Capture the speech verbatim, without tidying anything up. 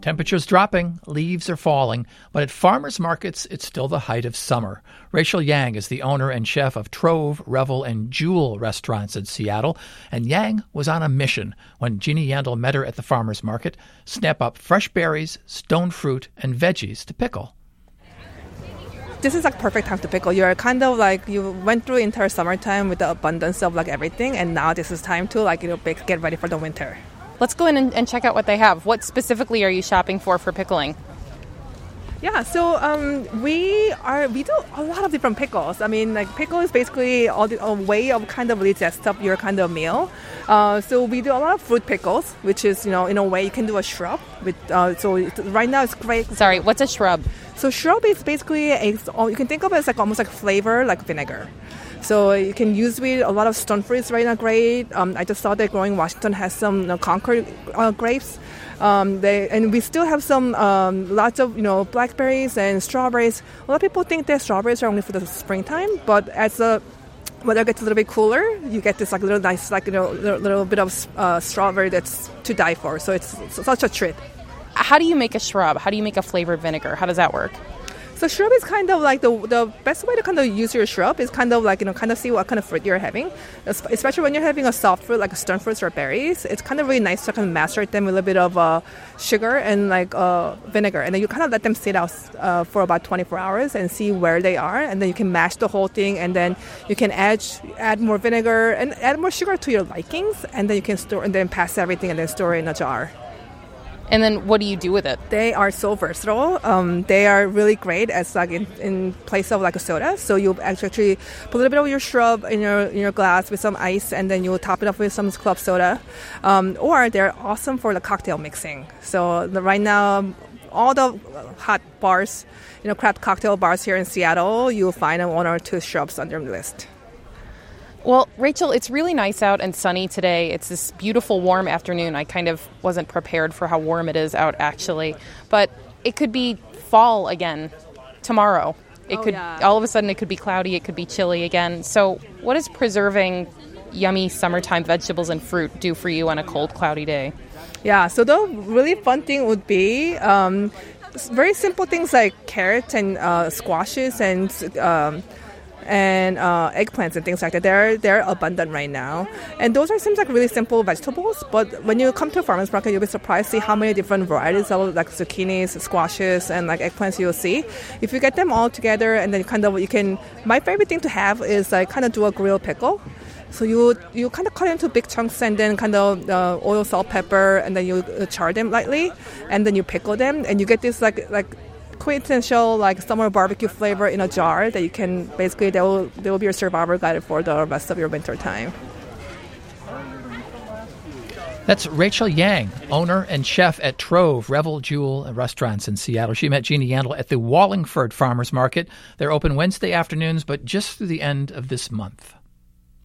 Temperatures dropping, leaves are falling, but at farmers markets, it's still the height of summer. Rachel Yang is the owner and chef of Trove, Revel, and Jewel restaurants in Seattle, and Yang was on a mission when Jeannie Yandel met her at the farmers market, snap up fresh berries, stone fruit, and veggies to pickle. This is like perfect time to pickle. You're kind of like, you went through entire summertime with the abundance of like everything, and now this is time to like, you know, get ready for the winter. Let's go in and, and check out what they have. What specifically are you shopping for for pickling? Yeah, so um, we are we do a lot of different pickles. I mean, like pickle is basically all the, a way of kind of really zest up your kind of meal. Uh, so we do a lot of fruit pickles, which is, you know, in a way you can do a shrub. With uh, so it, right now it's great. Sorry, what's a shrub? So shrub is basically a, you can think of it as like almost like flavor like vinegar. So you can use with a lot of stone fruits right now. Great. Um, I just saw that growing Washington has some, you know, Concord uh, grapes. Um, they and we still have some um, lots of, you know, blackberries and strawberries. A lot of people think that strawberries are only for the springtime, but as the weather gets a little bit cooler, you get this like little nice like, you know, little, little bit of uh, strawberry that's to die for. So it's, it's such a treat. How do you make a shrub? How do you make a flavored vinegar? How does that work? So shrub is kind of like the the best way to kind of use your shrub is kind of like, you know, kind of see what kind of fruit you're having, especially when you're having a soft fruit like stone fruits or berries. It's kind of really nice to kind of macerate them with a little bit of uh, sugar and like uh, vinegar, and then you kind of let them sit out uh, for about twenty-four hours and see where they are, and then you can mash the whole thing, and then you can add add more vinegar and add more sugar to your likings, and then you can store and then pass everything and then store it in a jar. And then what do you do with it? They are so versatile. Um, they are really great as like in, in place of like a soda. So you actually put a little bit of your shrub in your in your glass with some ice, and then you top it up with some club soda. Um, or they're awesome for the cocktail mixing. So the, right now, all the hot bars, you know, craft cocktail bars here in Seattle, you'll find one or two shrubs on their list. Well, Rachel, it's really nice out and sunny today. It's this beautiful warm afternoon. I kind of wasn't prepared for how warm it is out, actually. But it could be fall again tomorrow. It oh, could yeah. all of a sudden it could be cloudy, it could be chilly again. So what does preserving yummy summertime vegetables and fruit do for you on a cold, cloudy day? Yeah, so the really fun thing would be um, very simple things like carrots and uh, squashes and um and uh, eggplants and things like that. They're they're abundant right now, and those are seems like really simple vegetables. But when you come to a farmer's market, you'll be surprised to see how many different varieties of like zucchinis, squashes, and like eggplants you'll see. If you get them all together, and then kind of you can. My favorite thing to have is like kind of do a grilled pickle. So you you kind of cut into big chunks and then kind of uh, oil, salt, pepper, and then you uh, char them lightly, and then you pickle them, and you get this like like. quintessential like summer barbecue flavor in a jar that you can basically they will they will be your survivor guide for the rest of your winter time. That's Rachel Yang, owner and chef at Trove, Revel, Jewel restaurants in Seattle. She met Jeannie Yandel at the Wallingford Farmers Market. They're open Wednesday afternoons, but just through the end of this month.